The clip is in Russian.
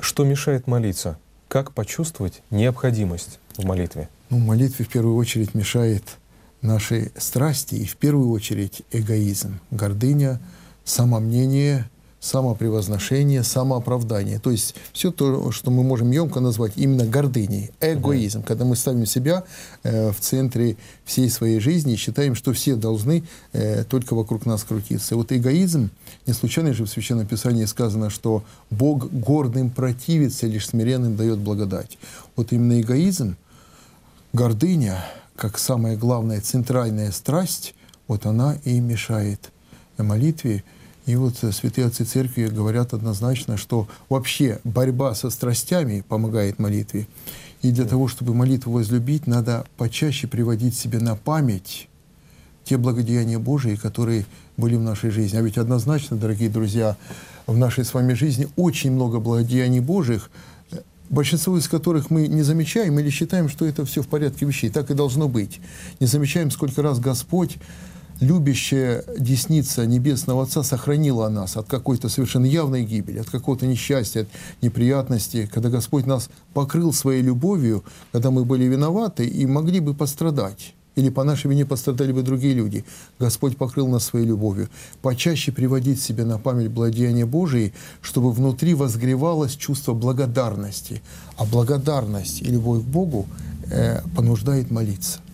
Что мешает молиться? Как почувствовать необходимость в молитве? Ну, молитве в первую очередь мешает наши страсти и в первую очередь эгоизм, гордыня, самомнение, самопревозношение, самооправдание. То есть все то, что мы можем емко назвать именно гордыней, эгоизм, когда мы ставим себя в центре всей своей жизни и считаем, что все должны только вокруг нас крутиться. И вот эгоизм, не случайно же в Священном Писании сказано, что Бог гордым противится, лишь смиренным дает благодать. Вот именно эгоизм, гордыня, как самая главная центральная страсть, вот она и мешает молитве. И вот святые отцы церкви говорят однозначно, что вообще борьба со страстями помогает молитве. И для того, чтобы молитву возлюбить, надо почаще приводить себе на память те благодеяния Божии, которые были в нашей жизни. А ведь однозначно, дорогие друзья, в нашей с вами жизни очень много благодеяний Божьих, большинство из которых мы не замечаем или считаем, что это все в порядке вещей. Так и должно быть. Не замечаем, сколько раз Господь, любящая десница Небесного Отца, сохранила нас от какой-то совершенно явной гибели, от какого-то несчастья, от неприятности, когда Господь нас покрыл своей любовью, когда мы были виноваты и могли бы пострадать. Или по нашей вине пострадали бы другие люди. Господь покрыл нас своей любовью. Почаще приводить себе на память благодеяния Божии, чтобы внутри возгревалось чувство благодарности. А благодарность и любовь к Богу понуждает молиться.